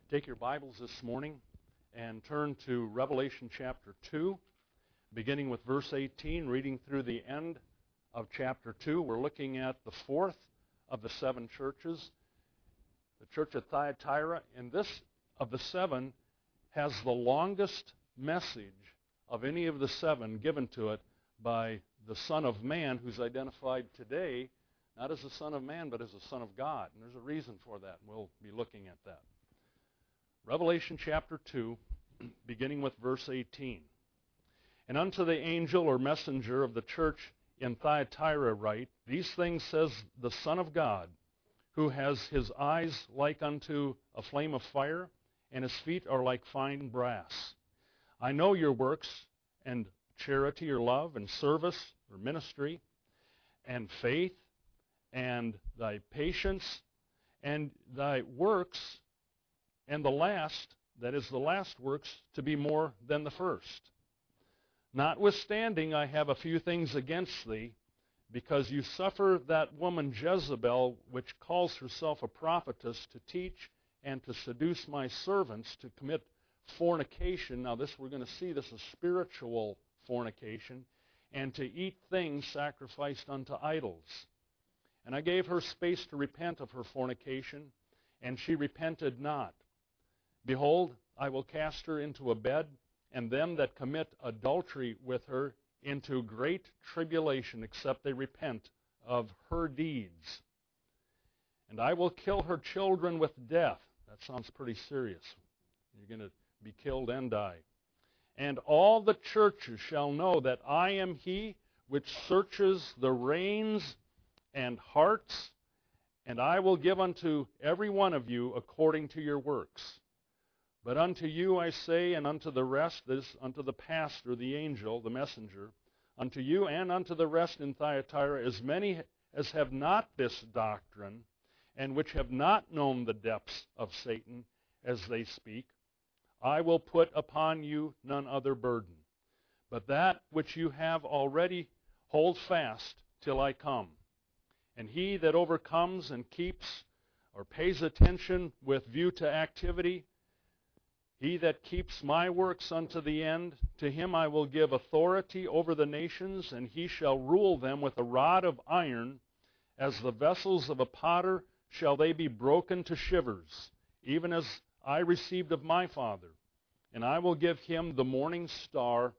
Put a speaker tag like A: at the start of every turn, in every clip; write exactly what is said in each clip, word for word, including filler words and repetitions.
A: Take your Bibles this morning and turn to Revelation chapter two, beginning with verse eighteen, reading through the end of chapter two. We're looking at the fourth of the seven churches, the church at Thyatira. And this of the seven has the longest message of any of the seven given to it by the Son of Man, who's identified today not as the Son of Man, but as the Son of God. And there's a reason for that, and we'll be looking at that. Revelation chapter two, beginning with verse eighteen. And unto the angel or messenger of the church in Thyatira write, These things says the Son of God, who has his eyes like unto a flame of fire, and his feet are like fine brass. I know your works, and charity or love, and service or ministry, and faith, and thy patience, and thy works, and the last, that is the last works, to be more than the first. Notwithstanding, I have a few things against thee, because you suffer that woman Jezebel, which calls herself a prophetess, to teach and to seduce my servants to commit fornication. Now this, we're going to see this is spiritual fornication, and to eat things sacrificed unto idols. And I gave her space to repent of her fornication, and she repented not. Behold, I will cast her into a bed, and them that commit adultery with her into great tribulation, except they repent of her deeds. And I will kill her children with death. That sounds pretty serious. You're going to be killed and die. And all the churches shall know that I am he which searches the reins and hearts, and I will give unto every one of you according to your works. But unto you I say, and unto the rest, this unto the pastor, the angel, the messenger, unto you and unto the rest in Thyatira, as many as have not this doctrine, and which have not known the depths of Satan as they speak, I will put upon you none other burden, but that which you have already hold fast till I come. And he that overcomes and keeps or pays attention with view to activity, he that keeps my works unto the end, to him I will give authority over the nations, and he shall rule them with a rod of iron. As the vessels of a potter shall they be broken to shivers, even as I received of my Father. And I will give him the morning star.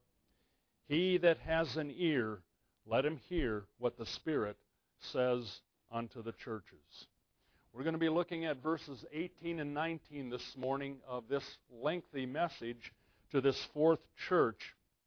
A: He that has an ear, let him hear what the Spirit says unto the churches. We're going to be looking at verses eighteen and nineteen this morning of this lengthy message to this fourth church.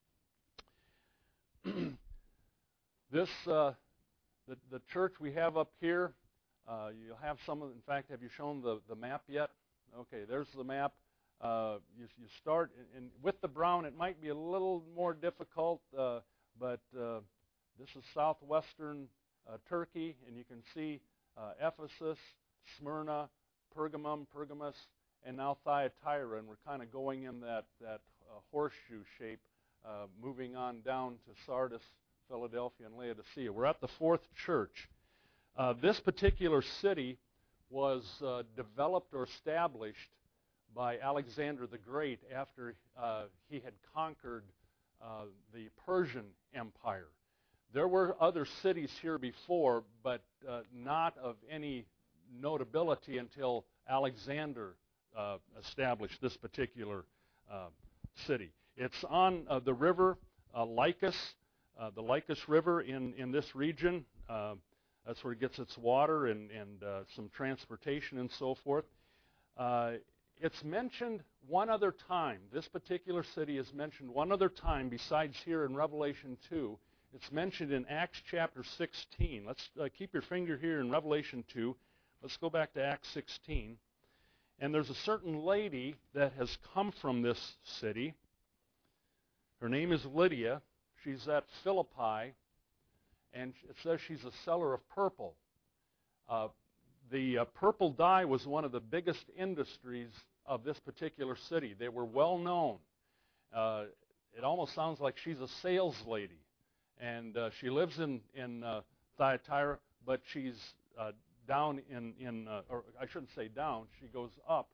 A: this, uh, the, the church we have up here, uh, you'll have some of, in fact, have you shown the, the map yet? Okay, there's the map. Uh, you, you start, and with the brown, it might be a little more difficult, uh, but uh, this is southwestern uh, Turkey, and you can see uh, Ephesus, Smyrna, Pergamum, Pergamus, and now Thyatira, and we're kind of going in that, that uh, horseshoe shape, uh, moving on down to Sardis, Philadelphia, and Laodicea. We're at the fourth church. Uh, this particular city was uh, developed or established by Alexander the Great after uh, he had conquered uh, the Persian Empire. There were other cities here before, but uh, not of any notability until Alexander uh, established this particular uh, city. It's on uh, the river uh, Lycus, uh, the Lycus River in, in this region. Uh, that's where it gets its water and, and uh, some transportation and so forth. Uh, it's mentioned one other time. This particular city is mentioned one other time besides here in Revelation two. It's mentioned in Acts chapter sixteen. Let's uh, keep your finger here in Revelation two. Let's go back to Acts sixteen. And there's a certain lady that has come from this city. Her name is Lydia. She's at Philippi, and it says she's a seller of purple. Uh, the uh, purple dye was one of the biggest industries of this particular city. They were well known. Uh, it almost sounds like she's a sales lady. And uh, she lives in, in uh, Thyatira, but she's uh, down in, in uh, or I shouldn't say down, she goes up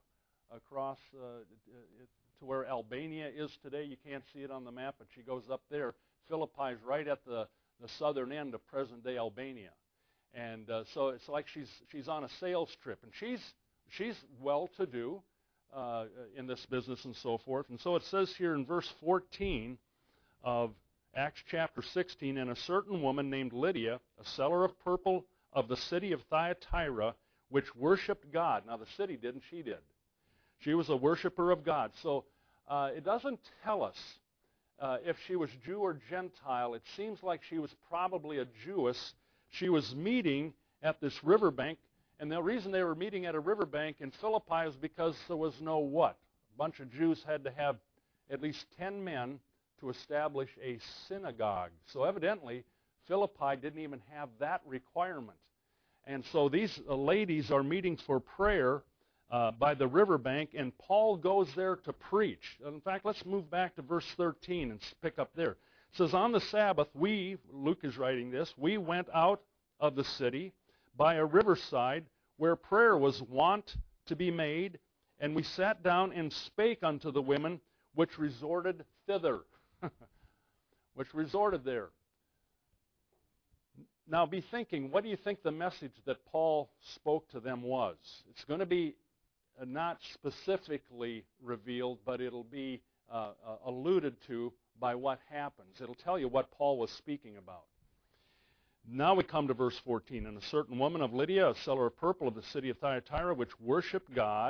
A: across uh, to where Albania is today. You can't see it on the map, but she goes up there. Philippi is right at the, the southern end of present-day Albania. And uh, so it's like she's she's on a sales trip, and she's she's well-to-do uh, in this business and so forth. And so it says here in verse fourteen of Acts chapter sixteen, and a certain woman named Lydia, a seller of purple of the city of Thyatira, which worshipped God. Now the city didn't, she did. She was a worshiper of God. So uh, it doesn't tell us uh, if she was Jew or Gentile. It seems like she was probably a Jewess. She was meeting at this riverbank, and the reason they were meeting at a riverbank in Philippi is because there was no what? A bunch of Jews had to have at least ten men to establish a synagogue. So evidently, Philippi didn't even have that requirement. And so these uh, ladies are meeting for prayer uh, by the riverbank, and Paul goes there to preach. In fact, let's move back to verse thirteen and pick up there. It says, on the Sabbath, we, Luke is writing this, we went out of the city by a riverside where prayer was wont to be made, and we sat down and spake unto the women which resorted thither. which resorted there. Now be thinking, what do you think the message that Paul spoke to them was? It's going to be uh, not specifically revealed, but it'll be uh, uh, alluded to by what happens. It'll tell you what Paul was speaking about. Now we come to verse fourteen. And a certain woman of Lydia, a seller of purple of the city of Thyatira, which worshipped God,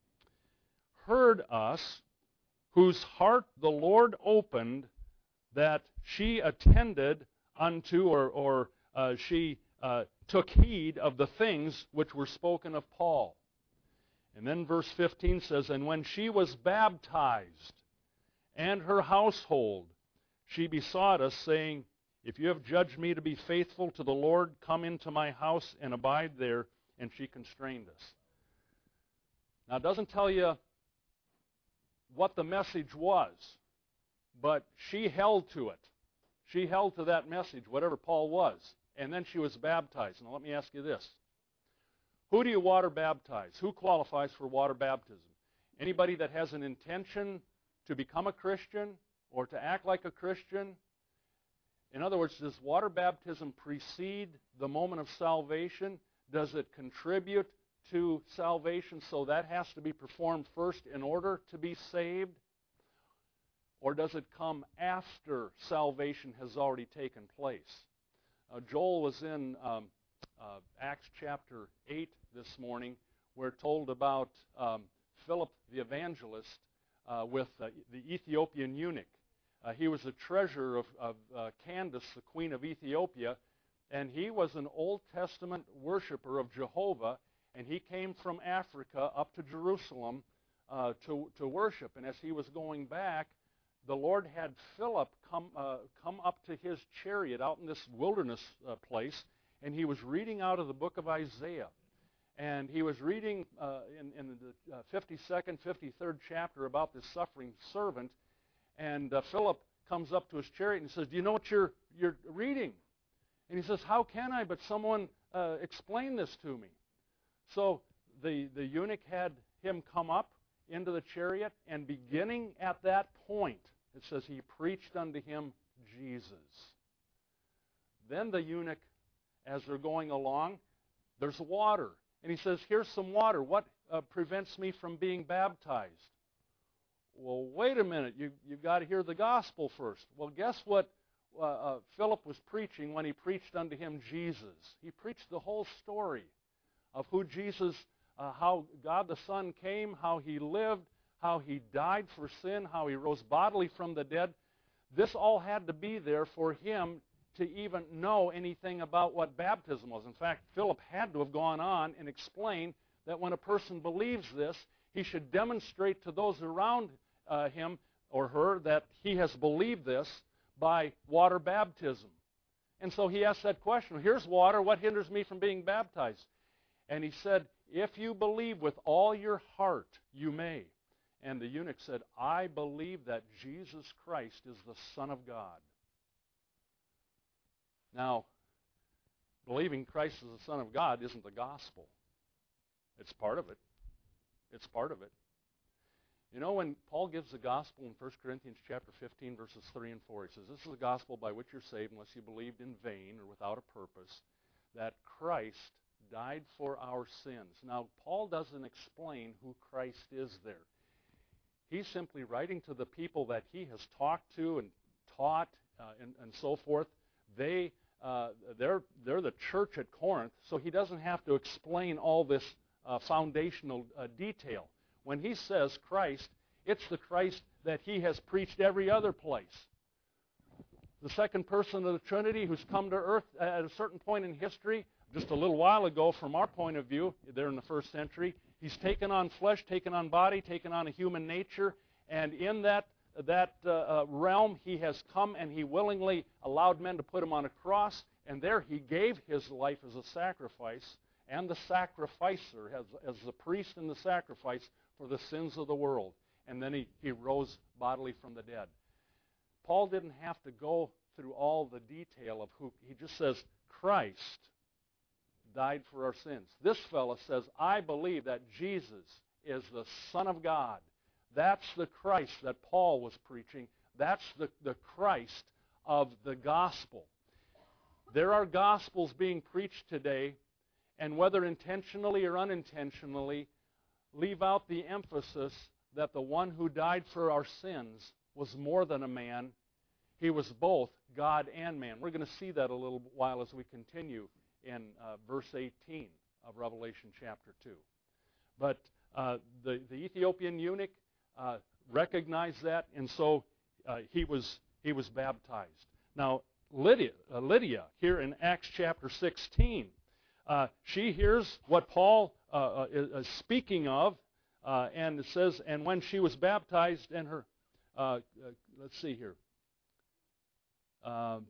A: heard us, whose heart the Lord opened, that she attended unto, or, or uh, she uh, took heed of the things which were spoken of Paul. And then verse fifteen says, and when she was baptized, and her household, she besought us, saying, if you have judged me to be faithful to the Lord, come into my house and abide there. And she constrained us. Now it doesn't tell you what the message was, but she held to it. She held to that message, whatever Paul was, and then she was baptized. Now let me ask you this. Who do you water baptize? Who qualifies for water baptism? Anybody that has an intention to become a Christian or to act like a Christian? In other words, does water baptism precede the moment of salvation? Does it contribute to salvation, so that has to be performed first in order to be saved? Or does it come after salvation has already taken place? Uh, Joel was in um, uh, Acts chapter eight this morning. We're told about um, Philip the evangelist uh, with uh, the Ethiopian eunuch. Uh, he was a treasurer of, of uh, Candace, the queen of Ethiopia, and he was an Old Testament worshiper of Jehovah, and he came from Africa up to Jerusalem uh, to, to worship. And as he was going back, the Lord had Philip come, uh, come up to his chariot out in this wilderness uh, place, and he was reading out of the book of Isaiah. And he was reading uh, in, in the uh, fifty-second, fifty-third chapter about this suffering servant. And uh, Philip comes up to his chariot and says, do you know what you're, you're reading? And he says, how can I? But someone uh, explain this to me. So the, the eunuch had him come up into the chariot, and beginning at that point, it says he preached unto him Jesus. Then the eunuch, as they're going along, there's water. And he says, here's some water. What uh, prevents me from being baptized? Well, wait a minute. You, you've got to hear the gospel first. Well, guess what uh, uh, Philip was preaching when he preached unto him Jesus? He preached the whole story of who Jesus, uh, how God the Son came, how he lived, how he died for sin, how he rose bodily from the dead. This all had to be there for him to even know anything about what baptism was. In fact, Philip had to have gone on and explained that when a person believes this, he should demonstrate to those around uh, him or her that he has believed this by water baptism. And so he asked that question, here's water, what hinders me from being baptized? And he said, if you believe with all your heart, you may. And the eunuch said, I believe that Jesus Christ is the Son of God. Now, believing Christ is the Son of God isn't the gospel. It's part of it. It's part of it. You know, when Paul gives the gospel in First Corinthians chapter fifteen, verses three and four, he says, this is the gospel by which you're saved unless you believed in vain or without a purpose, that Christ died for our sins. Now, Paul doesn't explain who Christ is there. He's simply writing to the people that he has talked to and taught uh, and, and so forth. They, uh, they're, they're the church at Corinth, so he doesn't have to explain all this uh, foundational uh, detail. When he says Christ, it's the Christ that he has preached every other place. The second person of the Trinity who's come to earth at a certain point in history, just a little while ago from our point of view, there in the first century, he's taken on flesh, taken on body, taken on a human nature, and in that, that uh, uh, realm he has come and he willingly allowed men to put him on a cross, and there he gave his life as a sacrifice, and the sacrificer, as, as the priest and the sacrifice for the sins of the world. And then he, he rose bodily from the dead. Paul didn't have to go through all the detail of who, he just says, Christ died for our sins. This fellow says, I believe that Jesus is the Son of God. That's the Christ that Paul was preaching. That's the, the Christ of the gospel. There are gospels being preached today, and whether intentionally or unintentionally, leave out the emphasis that the one who died for our sins was more than a man. He was both God and man. We're going to see that a little while as we continue in uh, verse eighteen of Revelation chapter two. But uh, the, the Ethiopian eunuch uh, recognized that, and so uh, he was he was baptized. Now, Lydia, uh, Lydia here in Acts chapter sixteen, uh, she hears what Paul uh, is speaking of, uh, and it says, and when she was baptized, and her, uh, uh, let's see here. Um,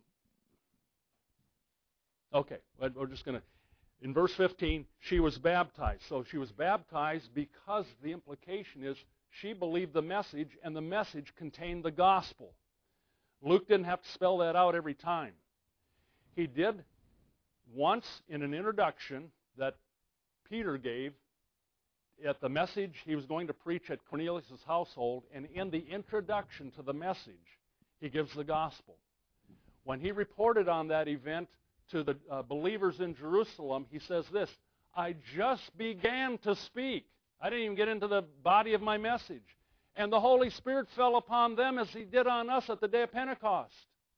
A: okay, we're just going to, in verse fifteen, she was baptized. So she was baptized because the implication is she believed the message, and the message contained the gospel. Luke didn't have to spell that out every time. He did once in an introduction that Peter gave at the message he was going to preach at Cornelius' household, and in the introduction to the message, he gives the gospel. When he reported on that event to the uh, believers in Jerusalem, he says this, I just began to speak. I didn't even get into the body of my message. And the Holy Spirit fell upon them as he did on us at the day of Pentecost.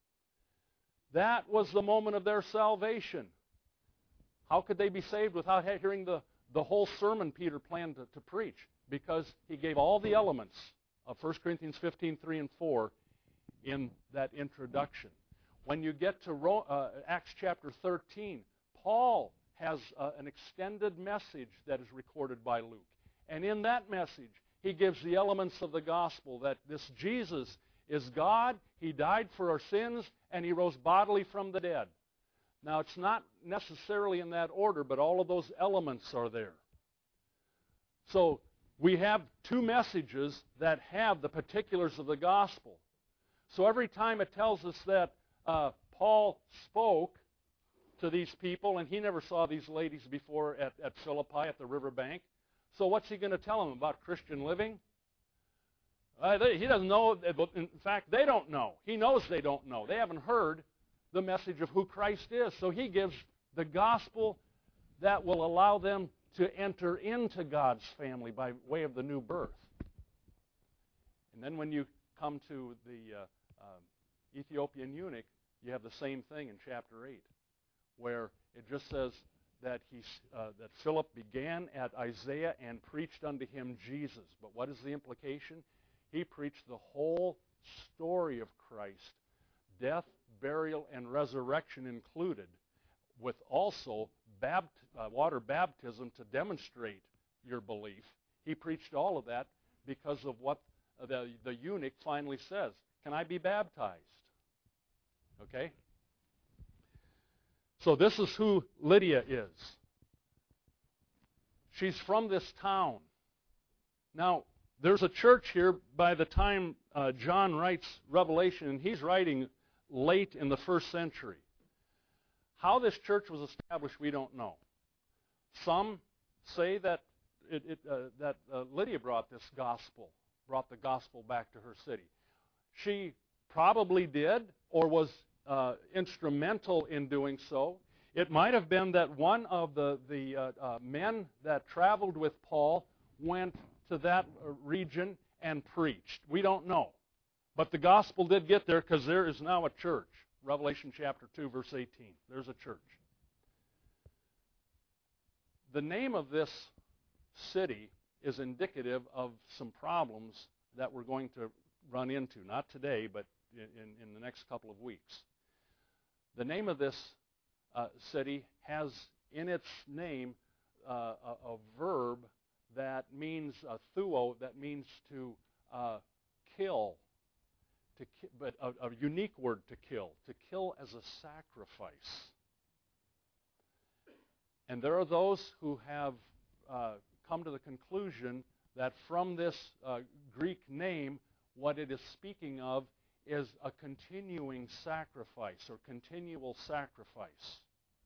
A: That was the moment of their salvation. How could they be saved without hearing the, the whole sermon Peter planned to, to preach? Because he gave all the elements of First Corinthians fifteen, three and four in that introduction. When you get to uh, Acts chapter thirteen, Paul has uh, an extended message that is recorded by Luke. And in that message, he gives the elements of the gospel, that this Jesus is God, he died for our sins, and he rose bodily from the dead. Now, it's not necessarily in that order, but all of those elements are there. So, we have two messages that have the particulars of the gospel. So every time it tells us that uh, Paul spoke to these people, and he never saw these ladies before at, at Philippi at the riverbank, so what's he going to tell them about Christian living? Uh, they, he doesn't know. In fact, they don't know. He knows they don't know. They haven't heard the message of who Christ is. So he gives the gospel that will allow them to enter into God's family by way of the new birth. And then when you come to the uh, um, Ethiopian eunuch, you have the same thing in chapter eight, where it just says that he, uh, that Philip began at Isaiah and preached unto him Jesus. But what is the implication? He preached the whole story of Christ, death, burial, and resurrection included, with also bapt- uh, water baptism to demonstrate your belief. He preached all of that because of what the, the eunuch finally says. Can I be baptized? Okay? So this is who Lydia is. She's from this town. Now, there's a church here by the time uh, John writes Revelation, and he's writing late in the first century. How this church was established, we don't know. Some say that it, it, uh, that uh, Lydia brought this gospel brought the gospel back to her city. She probably did or was uh, instrumental in doing so. It might have been that one of the, the uh, uh, men that traveled with Paul went to that region and preached. We don't know. But the gospel did get there because there is now a church. Revelation chapter two, verse eighteen. There's a church. The name of this city is indicative of some problems that we're going to run into. Not today, but in, in the next couple of weeks. The name of this uh, city has in its name uh, a, a verb that means, uh, thuo, that means to uh, kill. To ki- but a, a unique word to kill. To kill as a sacrifice. And there are those who have uh, come to the conclusion that from this uh, Greek name, what it is speaking of is a continuing sacrifice or continual sacrifice.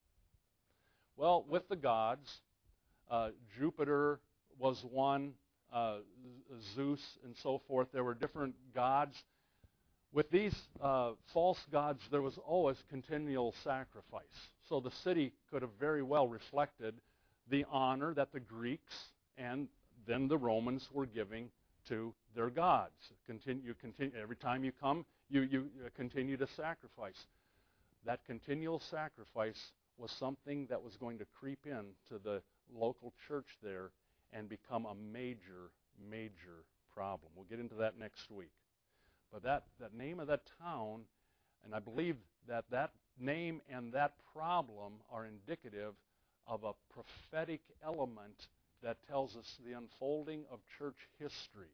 A: Well, with the gods, uh, Jupiter was one, uh, Zeus and so forth. There were different gods. With these uh, false gods, there was always continual sacrifice. So the city could have very well reflected the honor that the Greeks and then the Romans were giving to their gods. Continue, continue, every time you come, you, you continue to sacrifice. That continual sacrifice was something that was going to creep in to the local church there and become a major, major problem. We'll get into that next week. But that, that name of that town, and I believe that that name and that problem are indicative of a prophetic element that tells us the unfolding of church history.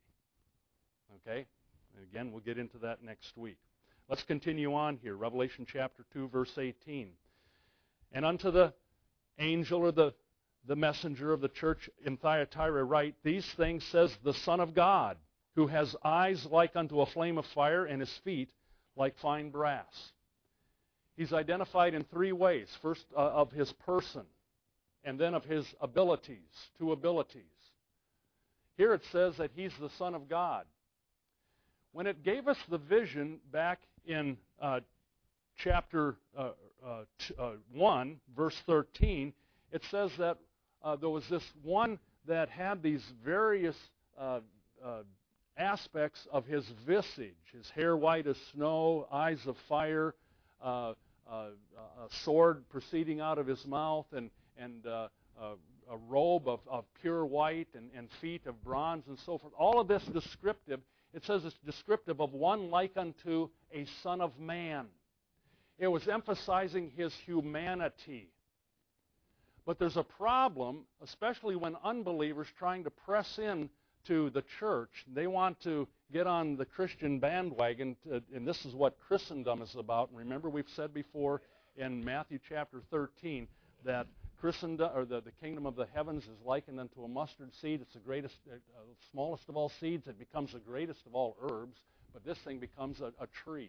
A: Okay? And again, we'll get into that next week. Let's continue on here. Revelation chapter two, verse eighteen. And unto the angel or the, the messenger of the church in Thyatira write, these things says the Son of God, who has eyes like unto a flame of fire and his feet like fine brass. He's identified in three ways. First, uh, of his person, and then of his abilities, two abilities. Here it says that he's the Son of God. When it gave us the vision back in uh, chapter uh, uh, t- uh, one, verse thirteen, it says that uh, there was this one that had these various uh, uh, aspects of his visage, his hair white as snow, eyes of fire, uh, uh, a sword proceeding out of his mouth, and, and uh, uh, a robe of, of pure white, and, and feet of bronze, and so forth. All of this descriptive. It says it's descriptive of one like unto a son of man. It was emphasizing his humanity. But there's a problem, especially when unbelievers trying to press in to the church. They want to get on the Christian bandwagon, to, and this is what Christendom is about. And remember, we've said before in Matthew chapter thirteen that Christendom, or the, the kingdom of the heavens, is likened unto a mustard seed. It's the greatest, uh, smallest of all seeds. It becomes the greatest of all herbs. But this thing becomes a, a tree,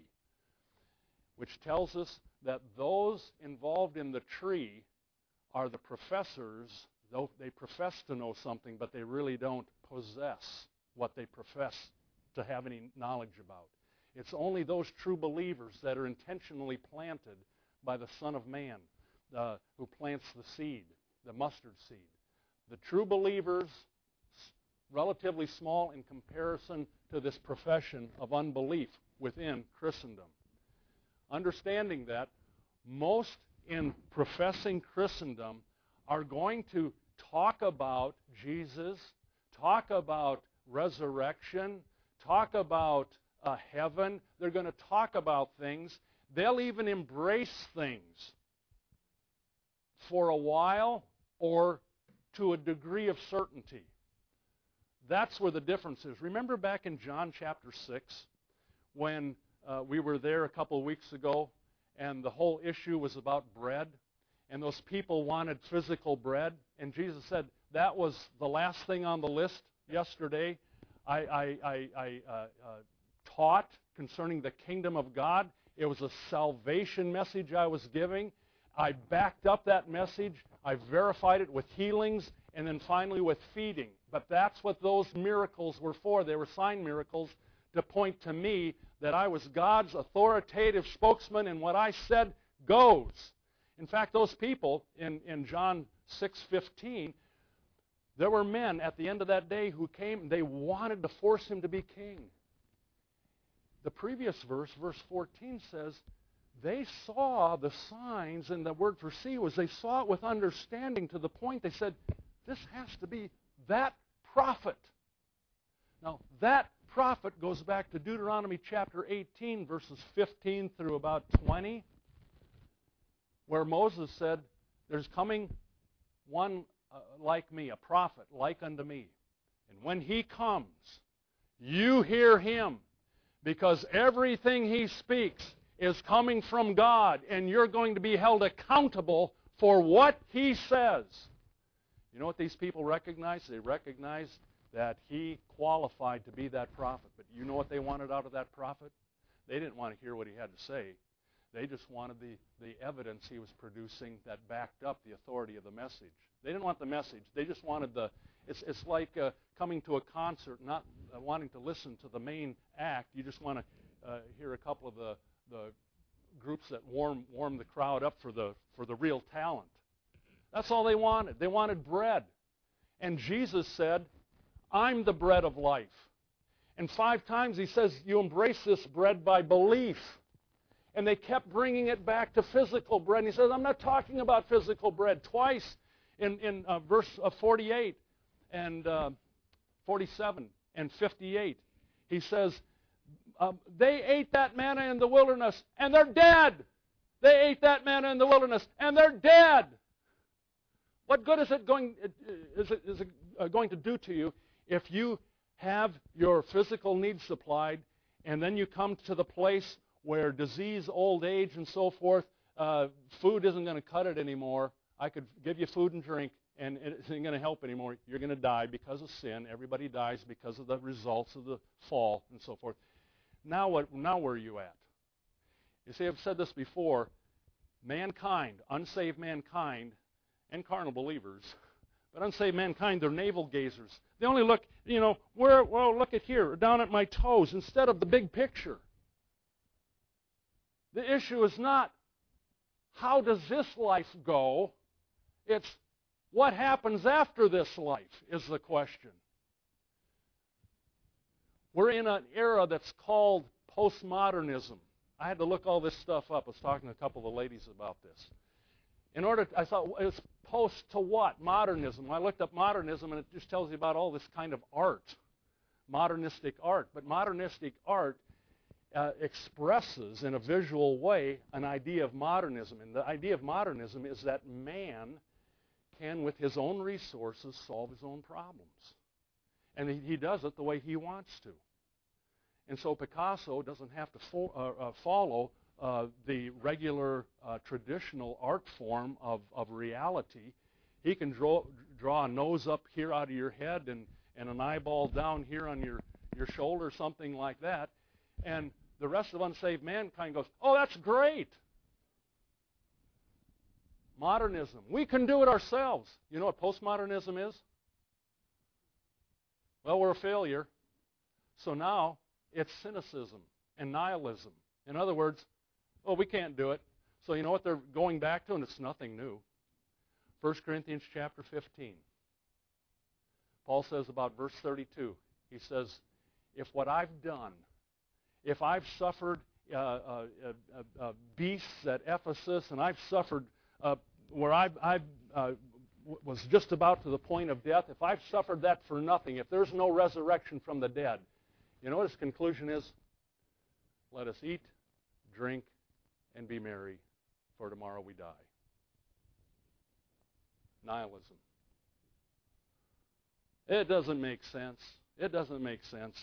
A: which tells us that those involved in the tree are the professors. Though they profess to know something, but they really don't possess what they profess to have any knowledge about. It's only those true believers that are intentionally planted by the Son of Man, uh, who plants the seed, the mustard seed. The true believers, relatively small in comparison to this profession of unbelief within Christendom. Understanding that, most in professing Christendom are going to talk about Jesus, talk about resurrection, talk about uh, heaven. They're going to talk about things. They'll even embrace things for a while or to a degree of certainty. That's where the difference is. Remember back in John chapter six when uh, we were there a couple of weeks ago and the whole issue was about bread? And those people wanted physical bread. And Jesus said, that was the last thing on the list yesterday. I, I, I, I uh, uh, taught concerning the kingdom of God. It was a salvation message I was giving. I backed up that message. I verified it with healings and then finally with feeding. But that's what those miracles were for. They were sign miracles to point to me that I was God's authoritative spokesman, and what I said goes. In fact, those people in, in John six fifteen, there were men at the end of that day who came, they wanted to force him to be king. The previous verse, verse fourteen, says, they saw the signs, and the word for see was they saw it with understanding to the point they said, this has to be that prophet. Now, that prophet goes back to Deuteronomy chapter eighteen, verses fifteen through about twenty, where Moses said, there's coming one uh, like me, a prophet like unto me. And when he comes, you hear him, because everything he speaks is coming from God, and you're going to be held accountable for what he says. You know what these people recognized? They recognized that he qualified to be that prophet. But you know what they wanted out of that prophet? They didn't want to hear what he had to say. They just wanted the, the evidence he was producing that backed up the authority of the message. They didn't want the message. They just wanted the... It's, it's like uh, coming to a concert, not uh, wanting to listen to the main act. You just want to uh, hear a couple of the, the groups that warm, warm the crowd up for the, for the real talent. That's all they wanted. They wanted bread. And Jesus said, I'm the bread of life. And five times he says, you embrace this bread by belief. And they kept bringing it back to physical bread. And he says, I'm not talking about physical bread. Twice in, in uh, verse uh, forty-eight and uh, forty-seven and fifty-eight, he says, uh, they ate that manna in the wilderness, and they're dead. They ate that manna in the wilderness, and they're dead. What good is it going, is it, is it uh, going to do to you if you have your physical needs supplied, and then you come to the place where disease, old age, and so forth, uh, food isn't going to cut it anymore. I could give you food and drink, and it isn't going to help anymore. You're going to die because of sin. Everybody dies because of the results of the fall and so forth. Now, what? Now where are you at? You see, I've said this before. Mankind, unsaved mankind, and carnal believers, but unsaved mankind, they're navel gazers. They only look, you know, where, well, look at here, down at my toes, instead of the big picture. The issue is not how does this life go, it's what happens after this life is the question. We're in an era that's called postmodernism. I had to look all this stuff up. I was talking to a couple of the ladies about this. In order, to, I thought, it's post to what? Modernism. I looked up modernism, and it just tells you about all this kind of art, modernistic art. But modernistic art uh, expresses in a visual way an idea of modernism. And the idea of modernism is that man can, with his own resources, solve his own problems. And he, he does it the way he wants to. And so Picasso doesn't have to fo- uh, uh, follow Uh, the regular uh, traditional art form of, of reality. He can draw, draw a nose up here out of your head and, and an eyeball down here on your, your shoulder, something like that. And the rest of unsaved mankind goes, oh, that's great. Modernism. We can do it ourselves. You know what postmodernism is? Well, we're a failure. So now it's cynicism and nihilism. In other words, oh, we can't do it. So you know what they're going back to? And it's nothing new. First Corinthians chapter fifteen. Paul says about verse thirty-two. He says, if what I've done, if I've suffered uh, uh, uh, uh, beasts at Ephesus, and I've suffered uh, where I've, I've uh, was just about to the point of death, if I've suffered that for nothing, if there's no resurrection from the dead, you know what his conclusion is? Let us eat, drink, and be merry, for tomorrow we die. Nihilism. It doesn't make sense. It doesn't make sense.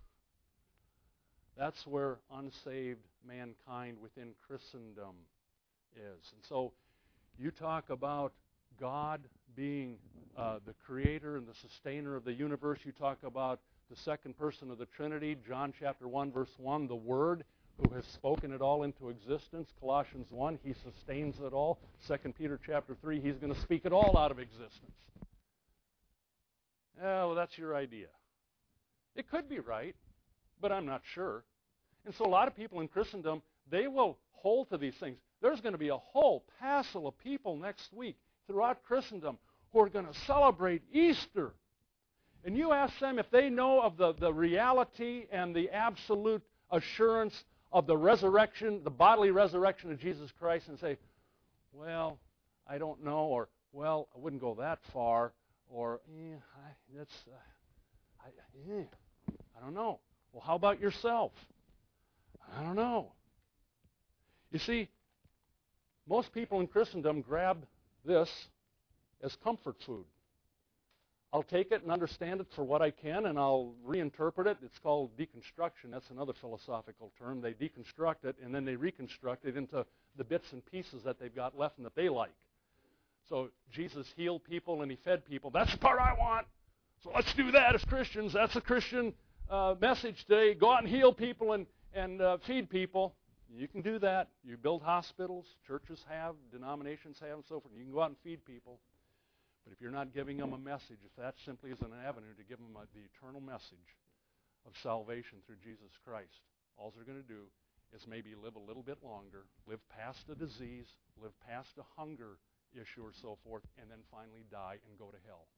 A: That's where unsaved mankind within Christendom is. And so you talk about God being uh, the creator and the sustainer of the universe. You talk about the second person of the Trinity, John chapter one, verse one, the Word, who has spoken it all into existence. Colossians one, he sustains it all. Second Peter chapter three, he's going to speak it all out of existence. Oh, well, that's your idea. It could be right, but I'm not sure. And so a lot of people in Christendom, they will hold to these things. There's going to be a whole passel of people next week throughout Christendom who are going to celebrate Easter. And you ask them if they know of the, the reality and the absolute assurance of the resurrection, the bodily resurrection of Jesus Christ, and say, well, I don't know, or, well, I wouldn't go that far, or, eh, I, that's, uh, I, eh, I don't know. Well, how about yourself? I don't know. You see, most people in Christendom grab this as comfort food. I'll take it and understand it for what I can, and I'll reinterpret it. It's called deconstruction. That's another philosophical term. They deconstruct it, and then they reconstruct it into the bits and pieces that they've got left and that they like. So Jesus healed people and he fed people. That's the part I want. So let's do that as Christians. That's a Christian uh, message today. Go out and heal people and, and uh, feed people. You can do that. You build hospitals. Churches have. Denominations have and so forth. You can go out and feed people. But if you're not giving them a message, if that simply is an avenue to give them a, the eternal message of salvation through Jesus Christ, all they're going to do is maybe live a little bit longer, live past a disease, live past a hunger issue or so forth, and then finally die and go to hell.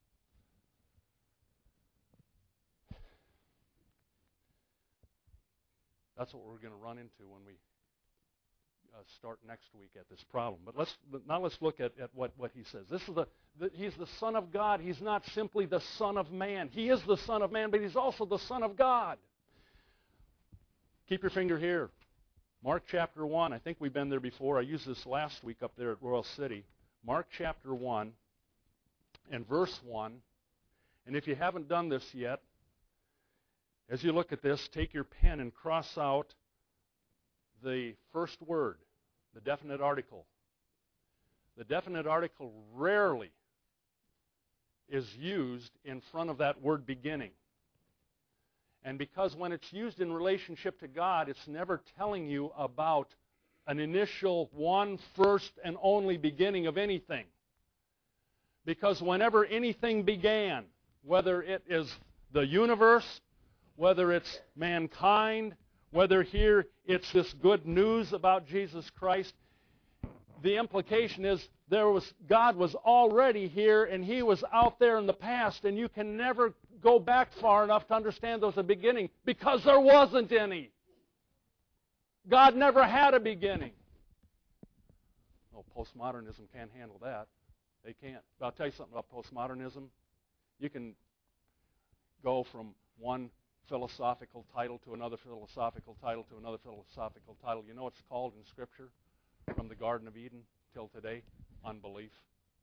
A: That's what we're going to run into when we uh, start next week at this problem. But let's now let's look at, at what, what he says. This is the, the he's the Son of God. He's not simply the Son of Man. He is the Son of Man, but he's also the Son of God. Keep your finger here. Mark chapter one. I think we've been there before. I used this last week up there at Royal City. Mark chapter one and verse one. And if you haven't done this yet, as you look at this, take your pen and cross out the first word, the definite article. The definite article rarely is used in front of that word beginning. And because when it's used in relationship to God, it's never telling you about an initial one, first, and only beginning of anything. Because whenever anything began, whether it is the universe, whether it's mankind, whether here it's this good news about Jesus Christ, the implication is there was God was already here and he was out there in the past, and you can never go back far enough to understand there was a beginning because there wasn't any. God never had a beginning. Oh, postmodernism can't handle that. They can't. But I'll tell you something about postmodernism. You can go from one philosophical title to another philosophical title to another philosophical title. You know what it's called in Scripture from the Garden of Eden till today? Unbelief.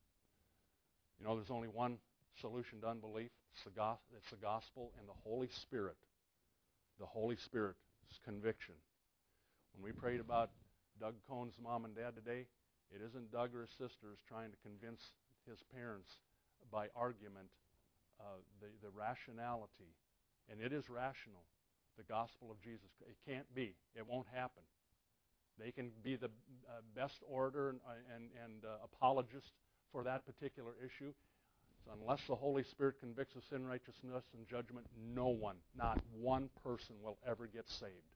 A: You know there's only one solution to unbelief. It's the, go- it's the gospel and the Holy Spirit. The Holy Spirit's conviction. When we prayed about Doug Cohn's mom and dad today, it isn't Doug or his sisters trying to convince his parents by argument uh, the, the rationality. And it is rational, the gospel of Jesus. It can't be. It won't happen. They can be the uh, best orator and, and, and uh, apologist for that particular issue. So unless the Holy Spirit convicts of sin, righteousness, and judgment, no one, not one person will ever get saved.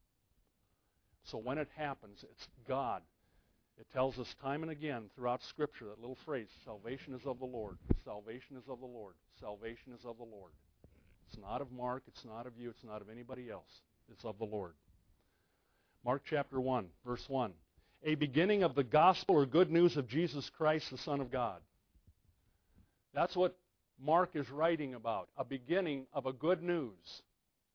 A: So when it happens, it's God. It tells us time and again throughout Scripture, that little phrase, salvation is of the Lord. Salvation is of the Lord. Salvation is of the Lord. It's not of Mark. It's not of you. It's not of anybody else. It's of the Lord. Mark chapter one, verse one. A beginning of the gospel or good news of Jesus Christ, the Son of God. That's what Mark is writing about. A beginning of a good news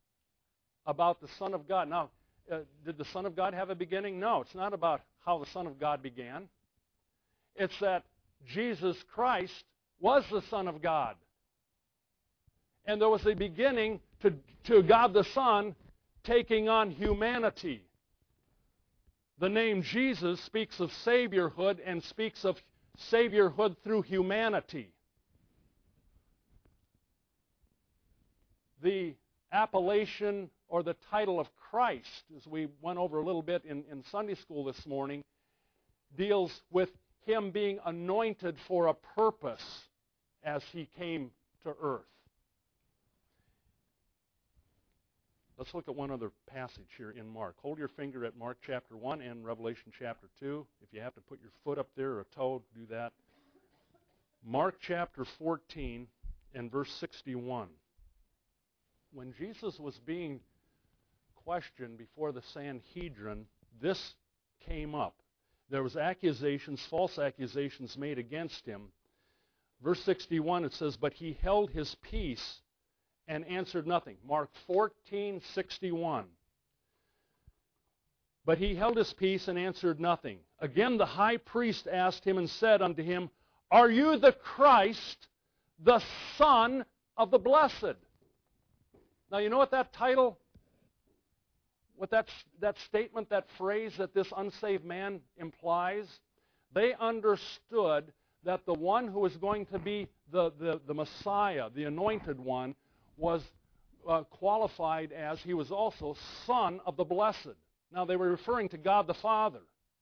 A: about the Son of God. Now, uh, did the Son of God have a beginning? No, it's not about how the Son of God began. It's that Jesus Christ was the Son of God. And there was a beginning to, to God the Son taking on humanity. The name Jesus speaks of Saviorhood and speaks of Saviorhood through humanity. The appellation or the title of Christ, as we went over a little bit in, in Sunday school this morning, deals with Him being anointed for a purpose as He came to earth. Let's look at one other passage here in Mark. Hold your finger at Mark chapter one and Revelation chapter two. If you have to put your foot up there or a toe, do that. Mark chapter fourteen and verse sixty-one. When Jesus was being questioned before the Sanhedrin, this came up. There was accusations, false accusations made against him. Verse sixty-one, it says, "But he held his peace and answered nothing." Mark fourteen sixty-one. "But he held his peace and answered nothing. Again the high priest asked him and said unto him, Are you the Christ, the Son of the Blessed?" Now you know what that title, what that, that statement, that phrase that this unsaved man implies? They understood that the one who was going to be the, the, the Messiah, the anointed one, was uh, qualified as he was also Son of the Blessed. Now they were referring to God the Father.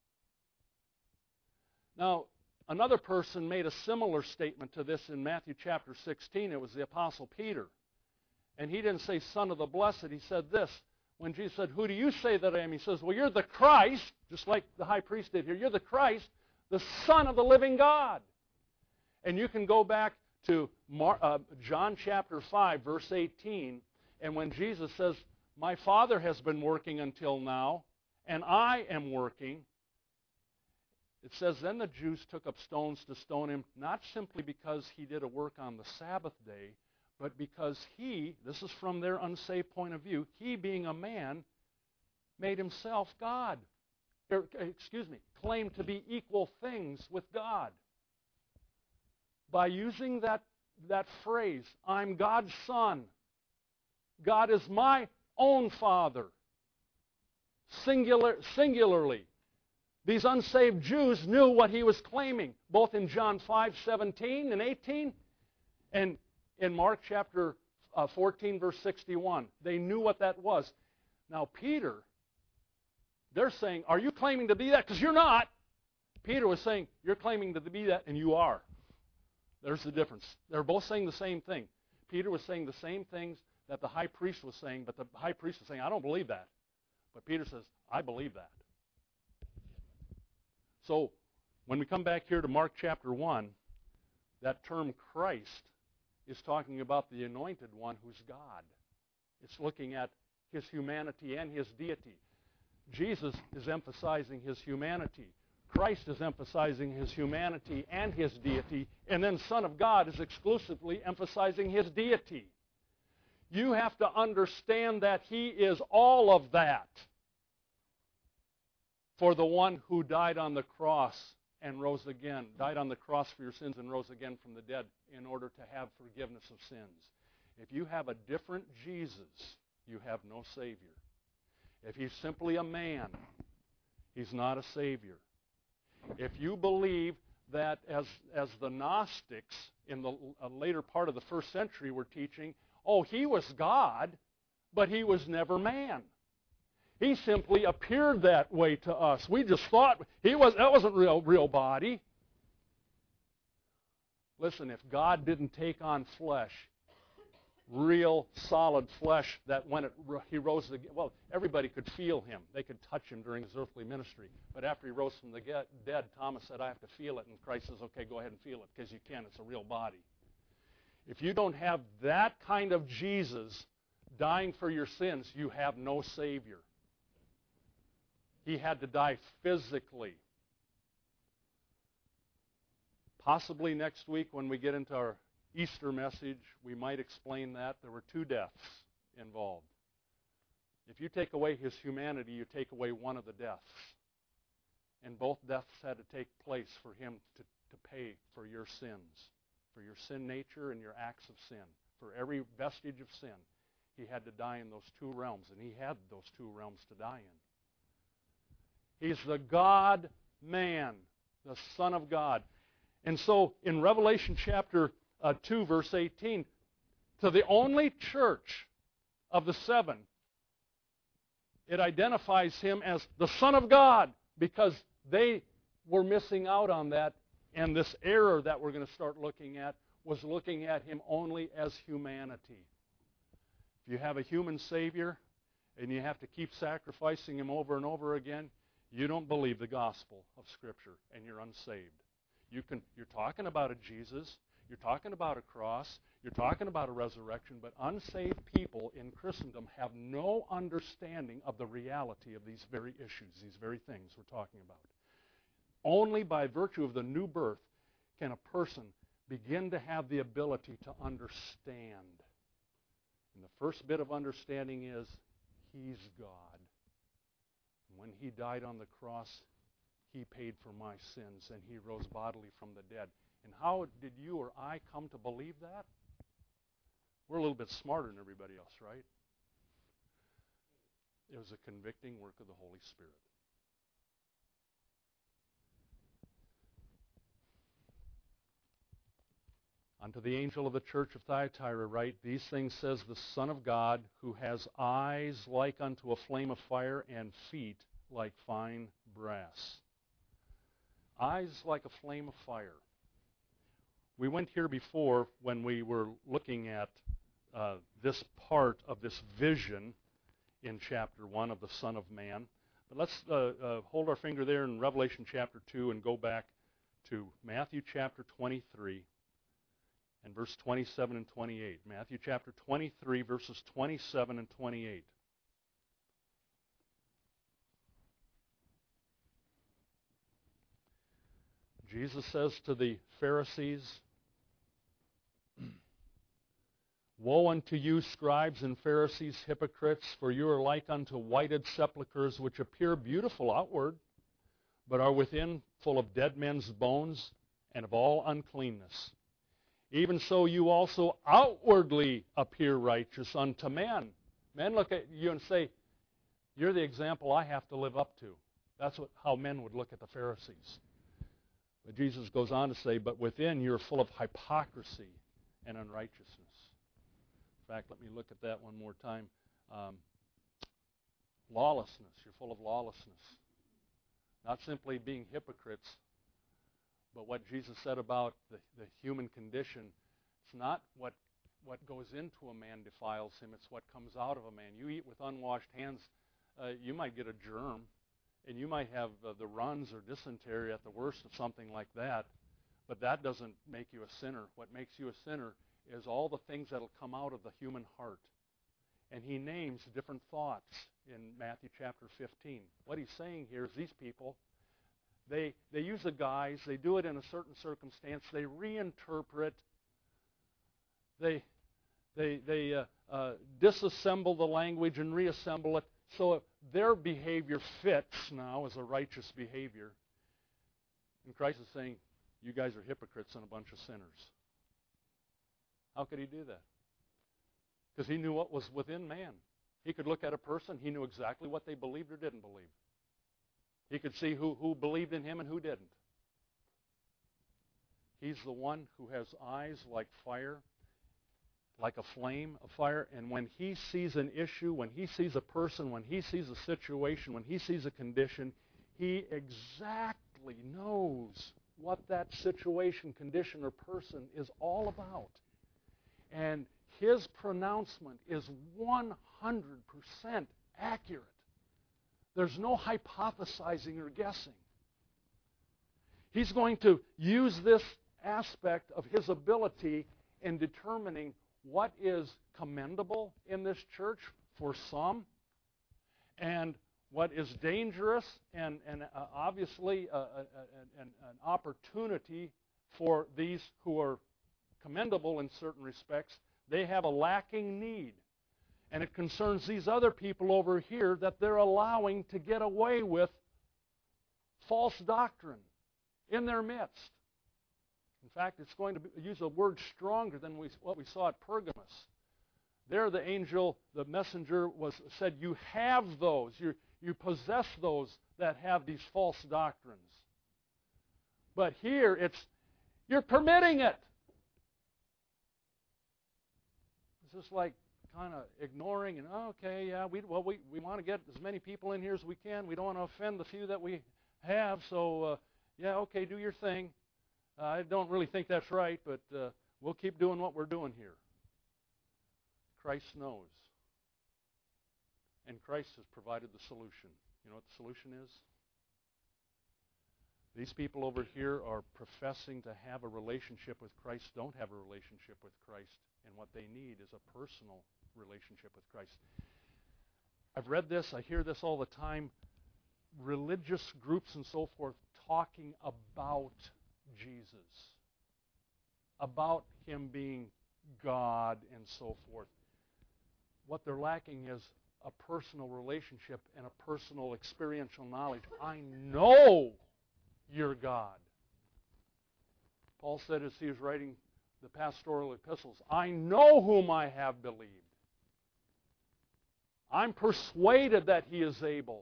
A: Now another person made a similar statement to this in Matthew chapter sixteen. It was the Apostle Peter. And he didn't say Son of the Blessed. He said this. When Jesus said, "Who do you say that I am?" He says, "Well, you're the Christ," just like the high priest did here. "You're the Christ, the Son of the living God." And you can go back to Mar- uh, John chapter five, verse eighteen. And when Jesus says, "My Father has been working until now, and I am working," it says, "Then the Jews took up stones to stone him, not simply because he did a work on the Sabbath day, but because he," this is from their unsaved point of view, "he being a man made himself God." Or, excuse me, claimed to be equal things with God. By using that, that phrase, "I'm God's Son. God is my own Father." Singular, singularly. These unsaved Jews knew what he was claiming, both in John five seventeen and eighteen, and in Mark chapter uh, fourteen, verse sixty-one. They knew what that was. Now Peter, they're saying, "Are you claiming to be that?" Because you're not. Peter was saying, "You're claiming to be that, and you are." There's the difference. They're both saying the same thing. Peter was saying the same things that the high priest was saying, but the high priest was saying, "I don't believe that." But Peter says, "I believe that." So when we come back here to Mark chapter one, that term Christ is talking about the anointed one who's God. It's looking at his humanity and his deity. Jesus is emphasizing his humanity. Christ is emphasizing his humanity and his deity. And then Son of God is exclusively emphasizing his deity. You have to understand that he is all of that for the one who died on the cross and rose again, died on the cross for your sins and rose again from the dead in order to have forgiveness of sins. If you have a different Jesus, you have no Savior. If he's simply a man, he's not a Savior. If you believe that, as, as the Gnostics in the uh, later part of the first century were teaching, oh, he was God, but he was never man. He simply appeared that way to us. We just thought he was that wasn't real real body. Listen, if God didn't take on flesh, real solid flesh, that when it, he rose again, well, everybody could feel him. They could touch him during his earthly ministry. But after he rose from the dead, Thomas said, "I have to feel it." And Christ says, "Okay, go ahead and feel it, because you can. It's a real body." If you don't have that kind of Jesus dying for your sins, you have no Savior. He had to die physically. Possibly next week when we get into our Easter message, we might explain that. There were two deaths involved. If you take away his humanity, you take away one of the deaths. And both deaths had to take place for him to, to pay for your sins, for your sin nature and your acts of sin. For every vestige of sin, he had to die in those two realms, and he had those two realms to die in. He's the God-man, the Son of God. And so in Revelation chapter uh, two, verse eighteen, to the only church of the seven, it identifies him as the Son of God, because they were missing out on that. And this error that we're going to start looking at was looking at him only as humanity. If you have a human Savior and you have to keep sacrificing him over and over again, you don't believe the gospel of Scripture, and you're unsaved. You can, you're talking about a Jesus, you're talking about a cross, you're talking about a resurrection, but unsaved people in Christendom have no understanding of the reality of these very issues, these very things we're talking about. Only by virtue of the new birth can a person begin to have the ability to understand. And the first bit of understanding is He's God. When He died on the cross, He paid for my sins, and He rose bodily from the dead. And how did you or I come to believe that? We're a little bit smarter than everybody else, right? It was a convicting work of the Holy Spirit. Unto the angel of the church of Thyatira write, These things says the Son of God, who has eyes like unto a flame of fire and feet like fine brass. Eyes like a flame of fire. We went here before when we were looking at uh, this part of this vision in chapter one of the Son of Man. But let's uh, uh, hold our finger there in Revelation chapter two and go back to Matthew chapter twenty-three. And verse twenty-seven and twenty-eight. Matthew chapter twenty-three, verses twenty-seven and twenty-eight. Jesus says to the Pharisees, Woe unto you, scribes and Pharisees, hypocrites, for you are like unto whited sepulchres, which appear beautiful outward, but are within full of dead men's bones and of all uncleanness. Even so you also outwardly appear righteous unto men. Men look at you and say, you're the example I have to live up to. That's what, how men would look at the Pharisees. But Jesus goes on to say, but within you're full of hypocrisy and unrighteousness. In fact, let me look at that one more time. Um, lawlessness. You're full of lawlessness. Not simply being hypocrites, but what Jesus said about the, the human condition, it's not what, what goes into a man defiles him, it's what comes out of a man. You eat with unwashed hands, uh, you might get a germ, and you might have uh, the runs or dysentery at the worst of something like that, but that doesn't make you a sinner. What makes you a sinner is all the things that will come out of the human heart. And he names different thoughts in Matthew chapter fifteen. What he's saying here is these people, They they use a guise, they do it in a certain circumstance, they reinterpret, they they they uh, uh, disassemble the language and reassemble it so their behavior fits now as a righteous behavior. And Christ is saying, you guys are hypocrites and a bunch of sinners. How could he do that? Because he knew what was within man. He could look at a person, he knew exactly what they believed or didn't believe. He could see who, who believed in him and who didn't. He's the one who has eyes like fire, like a flame of fire. And when he sees an issue, when he sees a person, when he sees a situation, when he sees a condition, he exactly knows what that situation, condition, or person is all about. And his pronouncement is one hundred percent accurate. There's no hypothesizing or guessing. He's going to use this aspect of his ability in determining what is commendable in this church for some and what is dangerous and, and uh, obviously uh, uh, an, an opportunity for these who are commendable in certain respects. They have a lacking need. And it concerns these other people over here that they're allowing to get away with false doctrine in their midst. In fact, it's going to be, use a word stronger than we, what we saw at Pergamos. There the angel, the messenger, was said, you have those, you, you possess those that have these false doctrines. But here it's, you're permitting it. It's just like kind of ignoring and, oh, okay, yeah, we well, we, we want to get as many people in here as we can. We don't want to offend the few that we have, so, uh, yeah, okay, do your thing. Uh, I don't really think that's right, but uh, we'll keep doing what we're doing here. Christ knows. And Christ has provided the solution. You know what the solution is? These people over here are professing to have a relationship with Christ, don't have a relationship with Christ, and what they need is a personal relationship with Christ. I've read this, I hear this all the time, religious groups and so forth talking about Jesus, about Him being God and so forth. What they're lacking is a personal relationship and a personal experiential knowledge. I know you're God. Paul said as he was writing the pastoral epistles, I know whom I have believed. I'm persuaded that He is able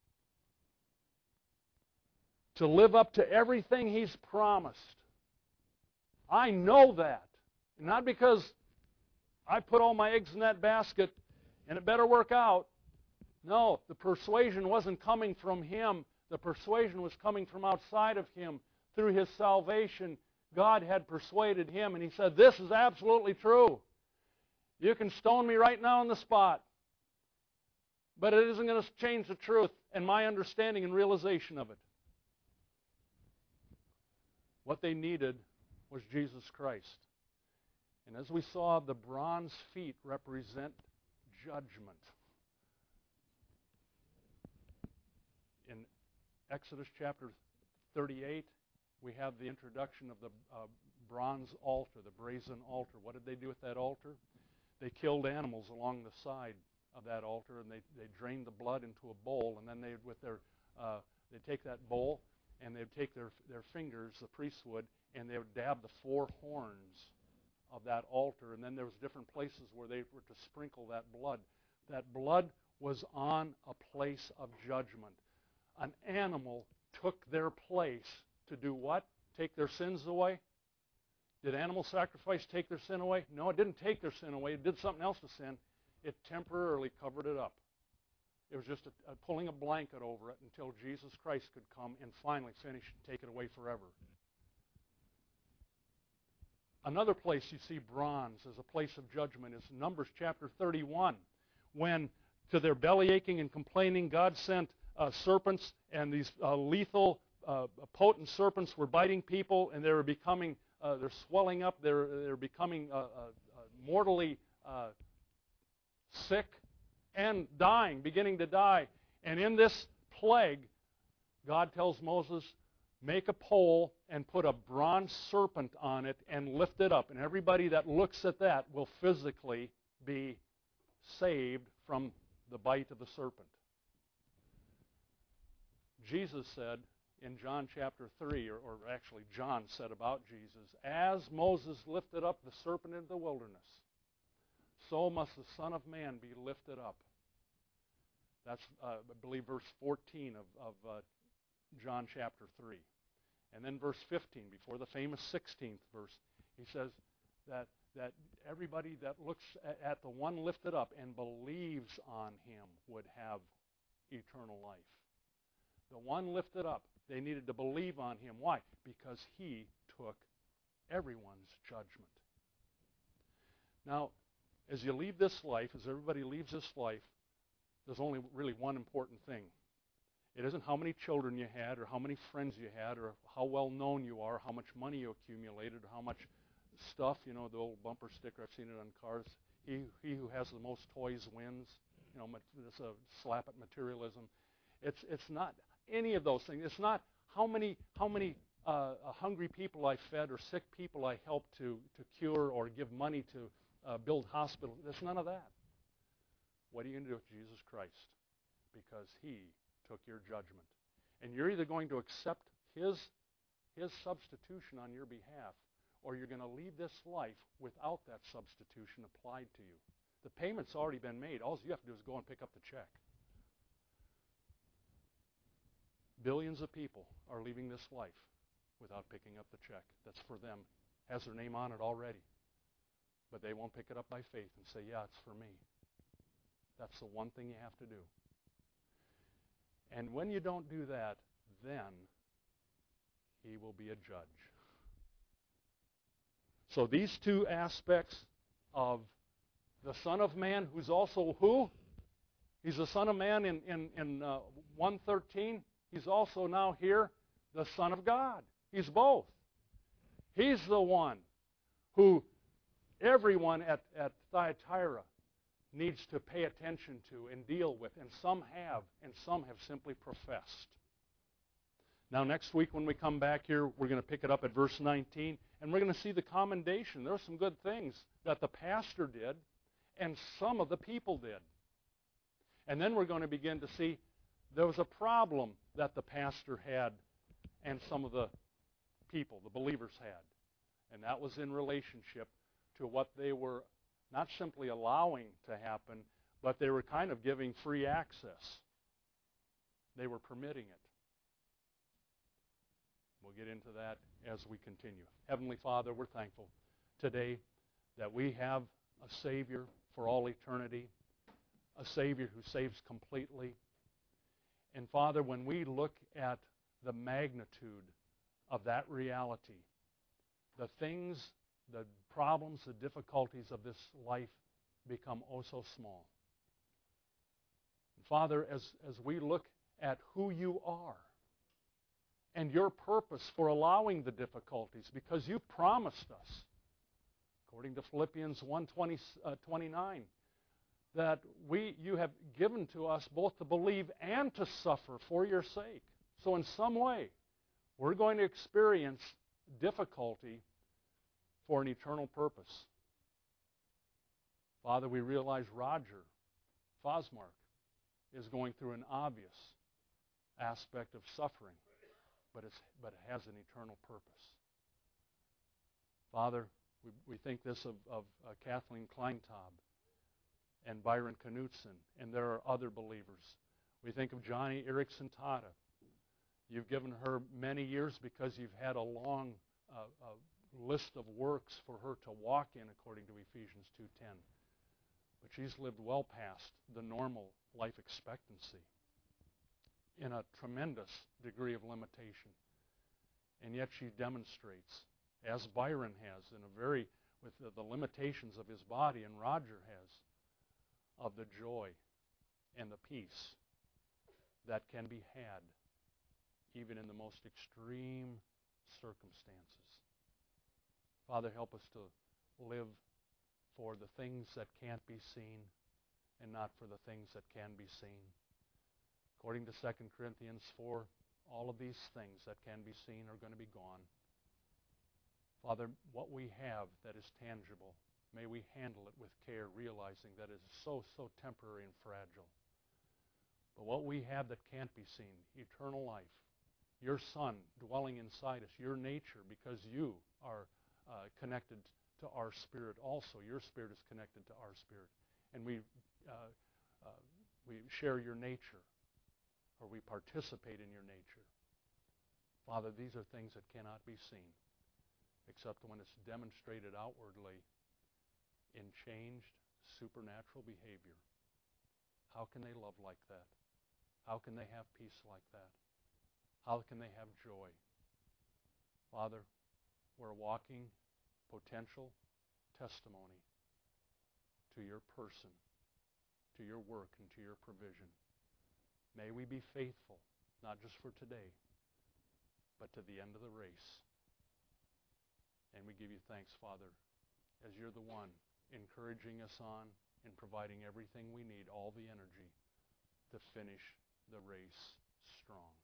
A: to live up to everything He's promised. I know that. Not because I put all my eggs in that basket and it better work out. No, the persuasion wasn't coming from Him. The persuasion was coming from outside of Him. Through His salvation, God had persuaded Him, and He said, this is absolutely true. You can stone me right now on the spot, but it isn't going to change the truth and my understanding and realization of it. What they needed was Jesus Christ. And as we saw, the bronze feet represent judgment. In Exodus chapter thirty-eight, we have the introduction of the uh, bronze altar, the brazen altar. What did they do with that altar? They killed animals along the side of that altar, and they, they drained the blood into a bowl, and then they with their uh, they'd take that bowl, and they'd take their their fingers, the priests would, and they would dab the four horns of that altar, and then there was different places where they were to sprinkle that blood. That blood was on a place of judgment. An animal took their place to do what? Take their sins away? Did animal sacrifice take their sin away? No, it didn't take their sin away. It did something else to sin. It temporarily covered it up. It was just a, a pulling a blanket over it until Jesus Christ could come and finally finish and take it away forever. Another place you see bronze as a place of judgment is Numbers chapter thirty-one, when to their belly aching and complaining, God sent uh, serpents, and these uh, lethal, uh, potent serpents were biting people, and they were becoming, uh, they're swelling up, they're, they're becoming uh, uh, uh, mortally uh, sick and dying, beginning to die. And in this plague, God tells Moses, make a pole and put a bronze serpent on it and lift it up. And everybody that looks at that will physically be saved from the bite of the serpent. Jesus said in John chapter three, or, or actually John said about Jesus, as Moses lifted up the serpent in the wilderness, so must the Son of Man be lifted up. That's, uh, I believe, verse fourteen of, of uh, John chapter three. And then verse fifteen, before the famous sixteenth verse, he says that, that everybody that looks at, at the one lifted up and believes on Him would have eternal life. The one lifted up, they needed to believe on Him. Why? Because He took everyone's judgment. Now, as you leave this life, as everybody leaves this life, there's only really one important thing. It isn't how many children you had, or how many friends you had, or how well known you are, how much money you accumulated, or how much stuff, you know, the old bumper sticker, I've seen it on cars. He, he who has the most toys wins. You know, it's a slap at materialism. It's it's not any of those things. It's not how many how many uh, hungry people I fed or sick people I helped to to cure or give money to uh, build hospitals. It's none of that. What are you going to do with Jesus Christ? Because He took your judgment. And you're either going to accept His, His substitution on your behalf, or you're going to leave this life without that substitution applied to you. The payment's already been made. All you have to do is go and pick up the check. Billions of people are leaving this life without picking up the check. That's for them. Has their name on it already. But they won't pick it up by faith and say, yeah, it's for me. That's the one thing you have to do. And when you don't do that, then He will be a judge. So these two aspects of the Son of Man, who's also who? He's the Son of Man in, in, in uh, one thirteen. He's also now here the Son of God. He's both. He's the one who everyone at, at Thyatira needs to pay attention to and deal with, and some have, and some have simply professed. Now, next week when we come back here, we're going to pick it up at verse nineteen, and we're going to see the commendation. There are some good things that the pastor did, and some of the people did. And then we're going to begin to see there was a problem that the pastor had and some of the people, the believers, had. And that was in relationship to what they were not simply allowing to happen, but they were kind of giving free access. They were permitting it. We'll get into that as we continue. Heavenly Father, we're thankful today that we have a Savior for all eternity, a Savior who saves completely. And Father, when we look at the magnitude of that reality, the things, the problems, the difficulties of this life become oh so small. And Father, as, as we look at who you are and your purpose for allowing the difficulties, because you promised us, according to Philippians one twenty-nine, that we you have given to us both to believe and to suffer for your sake. So in some way, we're going to experience difficulty for an eternal purpose. Father, we realize Roger Fosmark is going through an obvious aspect of suffering, but, it's, but it has an eternal purpose. Father, we, we think this of, of uh, Kathleen Kleintaub and Byron Knutson, and there are other believers. We think of Johnny Erickson Tada. You've given her many years because you've had a long uh, uh, list of works for her to walk in, according to Ephesians two ten. But she's lived well past the normal life expectancy in a tremendous degree of limitation. And yet she demonstrates, as Byron has, in a very, with the, the limitations of his body, and Roger has, of the joy and the peace that can be had even in the most extreme circumstances. Father, help us to live for the things that can't be seen and not for the things that can be seen. According to Second Corinthians four, all of these things that can be seen are going to be gone. Father, what we have that is tangible, may we handle it with care, realizing that it is so, so temporary and fragile. But what we have that can't be seen, eternal life, your Son dwelling inside us, your nature, because you are uh, connected to our spirit also. Your spirit is connected to our spirit. And we, uh, uh, we share your nature, or we participate in your nature. Father, these are things that cannot be seen, except when it's demonstrated outwardly in changed supernatural behavior. How can they love like that? How can they have peace like that? How can they have joy? Father, we're a walking potential testimony to your person, to your work, and to your provision. May we be faithful, not just for today, but to the end of the race. And we give you thanks, Father, as you're the one encouraging us on and providing everything we need, all the energy to finish the race strong.